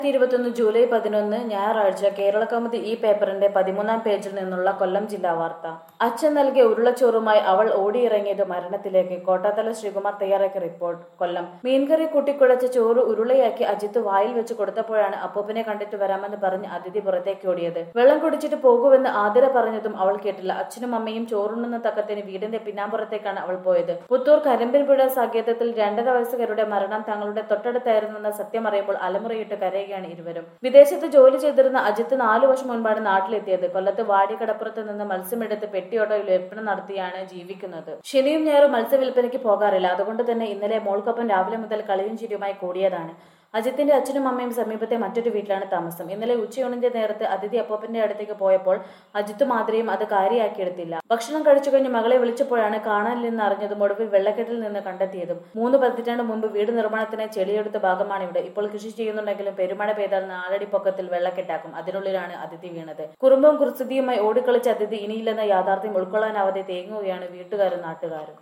July 11 ഞായറാഴ്ച കേരളകൗമുദി ഈ പേപ്പറിന്റെ 13-ാം പേജിൽ നിന്നുള്ള കൊല്ലം ജില്ലാ വാർത്ത. അച്ഛൻ നൽകിയ ഉരുളച്ചോറുമായി അവൾ ഓടിയിറങ്ങിയത് മരണത്തിലേക്ക്. കോട്ടാത്തല ശ്രീകുമാർ തയ്യാറാക്കിയ റിപ്പോർട്ട്. കൊല്ലം. മീൻകറി കൂട്ടിക്കുഴച്ച ചോറ് ഉരുളയാക്കി അജിത്ത് വായിൽ വെച്ച് കൊടുത്തപ്പോഴാണ് അപ്പൂപ്പനെ കണ്ടിട്ട് വരാമെന്ന് പറഞ്ഞ് അതിഥി പുറത്തേക്ക് ഓടിയത്. വെള്ളം കുടിച്ചിട്ട് പോകുമെന്ന് ആതിര പറഞ്ഞതും അവൾ കേട്ടില്ല. അച്ഛനും അമ്മയും ചോറുണ്ണുന്ന തക്കത്തിന് വീടിന്റെ പിന്നാമ്പുറത്തേക്കാണ് അവൾ പോയത്. പുത്തൂർ കരിമ്പിൻപുഴ സങ്കേതത്തിൽ 2.5 വയസ്സുകാരുടെ മരണം തങ്ങളുടെ തൊട്ടടുത്തായിരുന്നെന്ന സത്യം അറിയുമ്പോൾ അലമുറയിട്ട് കരയുകയാണ് ഇരുവരും. വിദേശത്ത് ജോലി ചെയ്തിരുന്ന അജിത്ത് 4 വർഷം മുൻപാണ് നാട്ടിലെത്തിയത്. കൊല്ലത്ത് വാടിക്കടപ്പുറത്ത് നിന്ന് മത്സ്യമെടുത്ത് പെട്ടിയോട്ടോയിൽ വിൽപ്പന നടത്തിയാണ് ജീവിക്കുന്നത്. ശനിയും ഞായറും മത്സ്യവിൽപ്പനയ്ക്ക് പോകാറില്ല. അതുകൊണ്ട് തന്നെ ഇന്നലെ മോൾക്കൊപ്പം രാവിലെ മുതൽ കളിയും ചിരിയുമായി കൂടിയതാണ്. അജിത്തിന്റെ അച്ഛനും അമ്മയും സമീപത്തെ മറ്റൊരു വീട്ടിലാണ് താമസം. ഇന്നലെ ഉച്ചയൂണിന്റെ നേരത്ത് അതിഥി അപ്പൂപ്പന്റെ അടുത്തേക്ക് പോയപ്പോൾ അജിത്തും മാതിരയും അത് കാര്യമാക്കിയെടുത്തില്ല. ഭക്ഷണം കഴിച്ചു കഴിഞ്ഞ് മകളെ വിളിച്ചപ്പോഴാണ് കാണാനില്ലെന്ന് അറിഞ്ഞതും ഒടുവിൽ വെള്ളക്കെട്ടിൽ നിന്ന് കണ്ടെത്തിയതും. 3 പതിറ്റാണ്ട് മുമ്പ് വീട് നിർമ്മാണത്തിന് ചെളിയെടുത്ത ഭാഗമാണിവിടെ. ഇപ്പോൾ കൃഷി ചെയ്യുന്നുണ്ടെങ്കിലും പെരുമഴ പെയ്താൽ 4 അടി പൊക്കത്തിൽ വെള്ളക്കെട്ടാക്കും. അതിനുള്ളിലാണ് അതിഥി വീണത്. കുറുമ്പും കുസൃതിയുമായി ഓടിക്കളിച്ച അതിഥി ഇനിയില്ലെന്ന യാഥാർത്ഥ്യം ഉൾക്കൊള്ളാനാവാതെ തേങ്ങുകയാണ് വീട്ടുകാരും നാട്ടുകാരും.